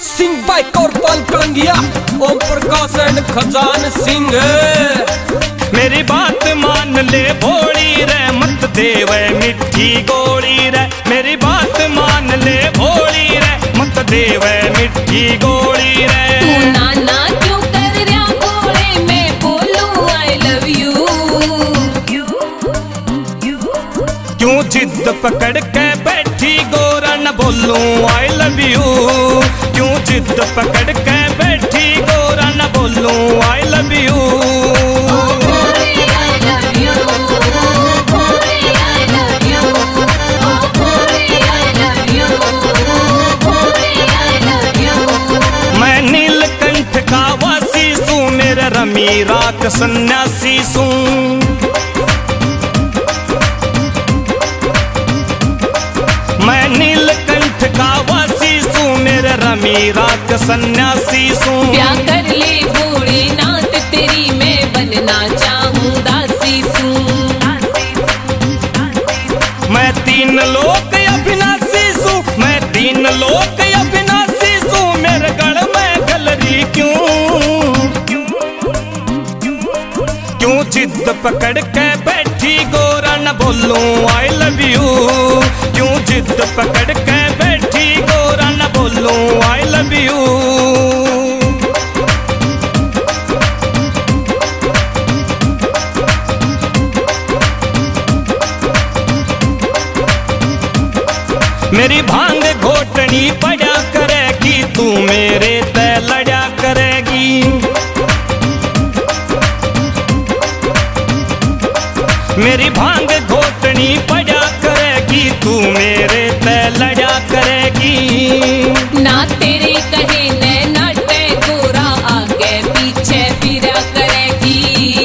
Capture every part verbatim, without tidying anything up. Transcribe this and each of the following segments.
सिंह बाई कौरपाल कलंगिया, ओम प्रकाश एंड खजान सिंह। मेरी बात मान ले भोली रे, मत देवे मिठी गोली रे। मेरी बात मान ले भोली रे, मत देवे मिठी गोली रे। तू नाना क्यों कर रहा बोले, मैं बोलूं आई लव यू। क्यों जिद पकड़ के बैठी गोरा, न बोलूं आई लव यू। क्यों जिद पकड़ के बैठी गोरा, न बोलूं आई लव यू। मैं नीलकंठ का वासी सू, मेरा रमी राख सन्यासी सू। मैं नीलकंठ का वासी सू, मेरे रमी राख सन्यासी सू। ब्याह कर ले बूढ़ी नात तेरी, मैं बनना चाहूं दासी सू। मैं तीन लोक अविनाशी सू, मैं तीन लोक अविनाशी सू। मेरे गढ़ में गलरी क्यों, क्यों जिद पकड़ के बैठी गोरा, न बोलूं आई लव यू। क्यों जिद पकड़ के बैठी गोरा, न बोलूं आई लव यू। मेरी भांग घोटनी पड़ा करेगी, तू मेरे ते लड़ा करेगी। मेरी भांग घोटनी पड़ा करेगी, तू मेरे ते लड़ा करेगी। ना तेरे कहे नैना गोरा, आगे पीछे फिरा करेगी।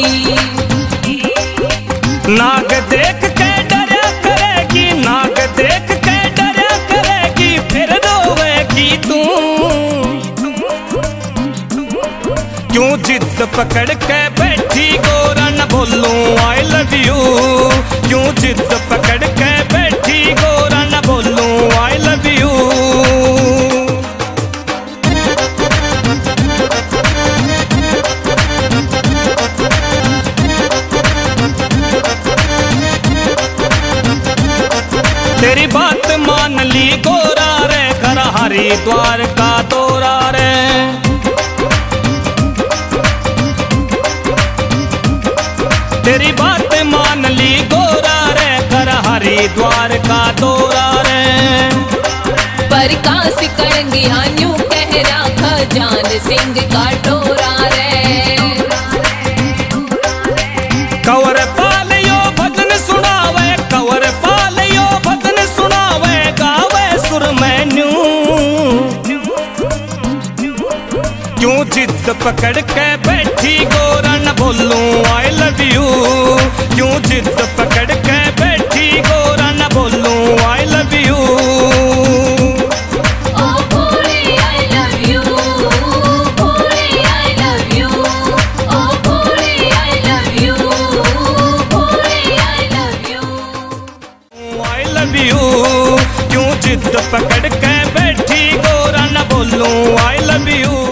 नाग देख के डरा करेगी, नाग देख के डरा करेगी। फिर रोवेगी तू, क्यों जिद पकड़ के बैठी गोरा, न बोलूं आई लव यू। क्यों जिद पकड़ के बैठी गोरा, न बोलूं आई लव यू। तेरी बात मान ली गोरा रे, घर हरिद्वार का दौरा रे। तेरी बात मान ली गोरा रे, घर हरिद्वार का दौरा रे। प्रकाश कलंगिया यूं कह रहा, खजान सिंह का डोरा रे। कंवर पाल यो भजन सुनावे, कंवर पाल यो भजन सुनावे। गावे सुर मैन्यू, क्यों जिद पकड़ के बैठी गोरा, न बोलूं आई लव यू। क्यों जिद पकड़ के बैठी गोरा, न बोलूं आई लव यू। क्यों जिद पकड़ के बैठी गोरा, न बोलूं आई लव यू।